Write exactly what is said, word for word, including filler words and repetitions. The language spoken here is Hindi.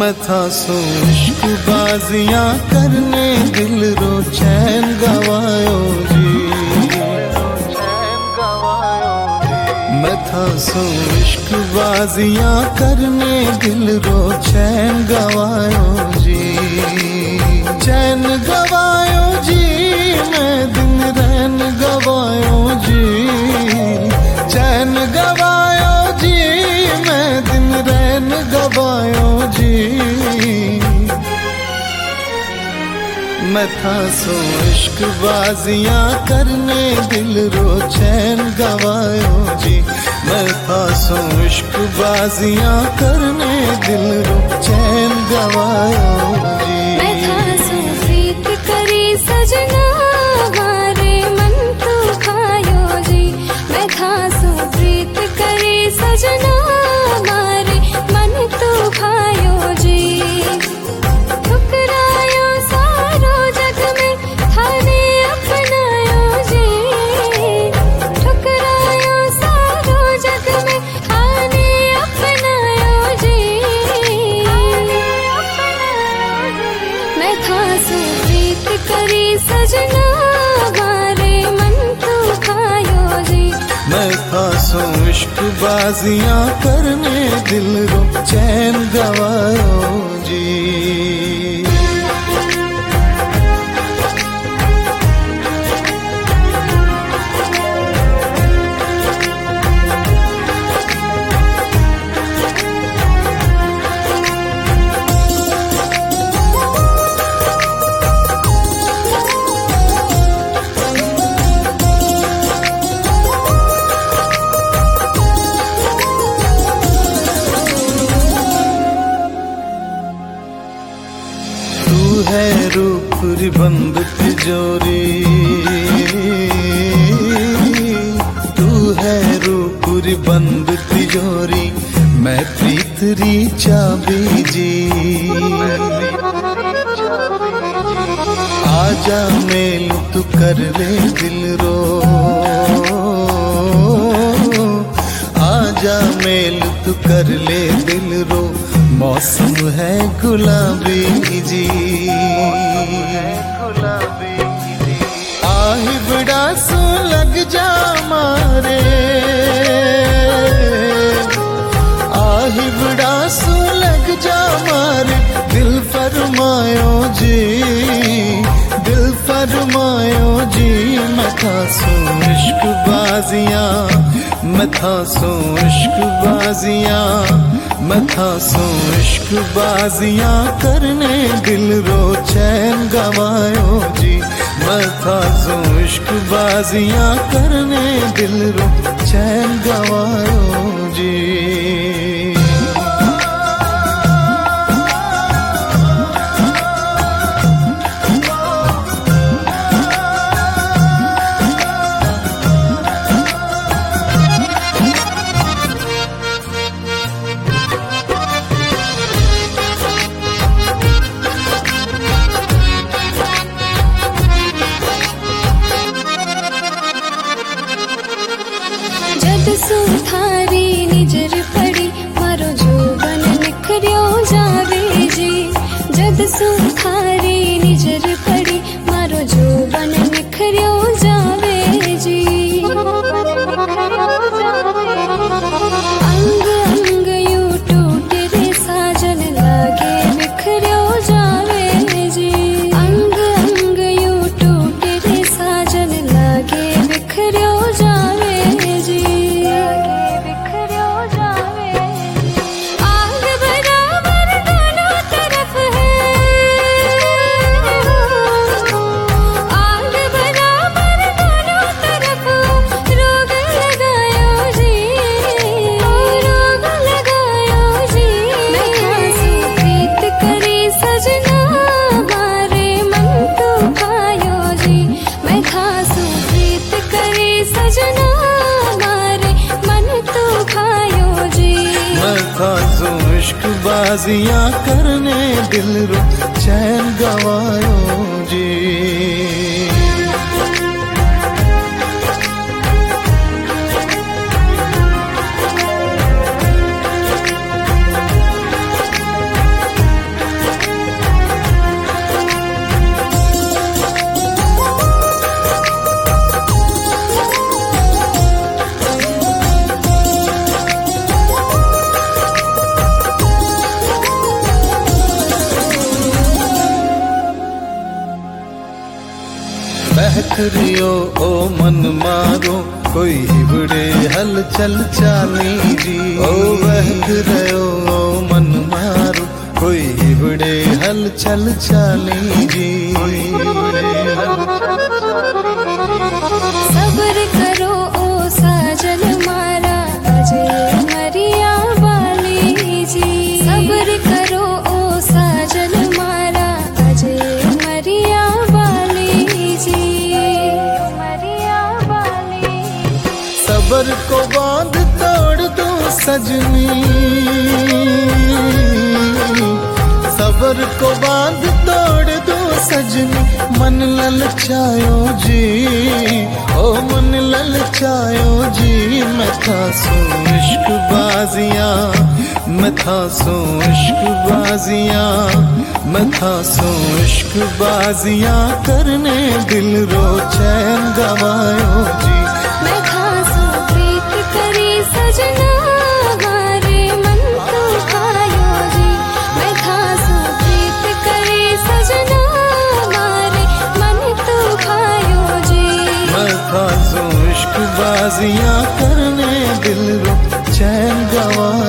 मैं था सो इश्क बाजियां करने दिल रो चैन गवायो जी। मैं था सो इश्क बाजियां करने दिल रो चैन गवायो जी। चैन गवायो जी मैं दिन रैन गवायो जी। चैन गवायो जी मैं दिन रैन गवायो जी। मैं था सो इश्क बाजियां करने दिल रो चैन गवायो जी। मैं था सो इश्क बाजियां करने दिल रो चैन गवायो जी। मैं था सो प्रीत करी सजना मारे मन तू खायो जी। मैं था सो प्रीत करी सजना मारे मन तू खायो जी। ठुकरायो सारो जग में थाने अपनायो जी। ठुकरायो सारो जग में थाने अपनायो जी। मैं था सो प्रीत करी सजना मारे मन तू खायो जी। मैं था सो इश्क बाजियां करने दिल रो चैन गवायो जी। है रूप बंद तिजोरी। तू है रूप बंद तिजोरी मैं प्रीतरी चाबी जी। आजा मेल तू कर ले दिल रो। आजा मेल तू कर ले दिल रो। मौसम है गुलाबी जी। आही बड़ा सो लग जा मारे। आही बड़ा सो लग जा मारे दिल फरमायो जी। दिल फरमायो जी। मैं था सो इश्क बाजियां मैं था सो इश्क बाजियां मैं था सो इश्क बाजियां करने दिल रो चैन गवायो जी। मैं था सो इश्क बाजियां करने दिल रो चैन गवायो जी। जद सो थारी निजर पड़ी मारो जोबन निखरियो जावे जी। जद सो थारी निजर पड़ी मारो जोबन निखरियो जावे जी। अंग अंग यू टूटे रे साजन लागे बिखरियो जावे जी। अंग अंग यू टूटे रे साजन लागे बिखरियो जावे जी। आग बराबर दोनों तरफ है। आग बराबर दोनों तरफ रोग लगायो जी। रोग लगायो जी। मैं था सो प्रीत करी सजना मारे मन तू खायो जी। मैं था सो प्रीत करी सजना मारे मन तू खायो जी। मैं था सो इश्क बाजियां करने दिल रो चैन गवायो जी। वहरियो ओ मन मारो कोई हिबड़े हल चल चाली जी। ओ वहरियो ओ मन मारो कोई हिबड़े हल चल चाली जी। सब्र करो ओ साजन मारा अजय मरिया वाली जी। सब्र करो ओ साजन मारा अजय मरिया वाली जी। मरिया वाली सबर को बांध तोड़ दो सजनी, सबर को बांध तोड़ दो सजनी। मन ललचायो जी, ओ मन ललचायो जी। मैं था सो इश्क बाजियां, मैं था सो इश्क बाजियां, मैं था सो इश्क बाजियां करने दिल रो चैन गवायो जी। मैं खासो प्रीत करी सजना मारे मन तो खायो जी। मैं खासो प्रीत करी सजना मारे मन तो खायो जी। मैं था सो इश्क बाजियां करने दिल रो चैन गवा